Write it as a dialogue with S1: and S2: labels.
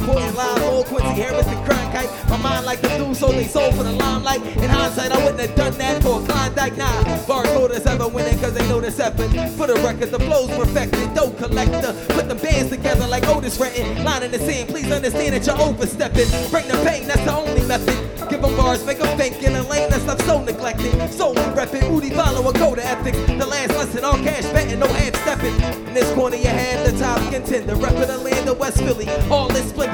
S1: Important live, old Quincy Harris and Cronkite. My mind like the blue, so they sold for the limelight. In hindsight, I wouldn't have done that for a Klondike. Nah, barcoders ever winning cause they know this effort. For the record, the flow's perfected. Dope collector, put them bands together like Otis Renton. Line in the sand, please understand that you're overstepping. Bring the pain, that's the only method. Give them bars, make them think in a lane that's left so neglected. Solely reppin', Udi follow a code of ethics. The last lesson, all cash betting, no half stepping. In this corner you have the top contender, reppin' the land of West Philly. All this splendor,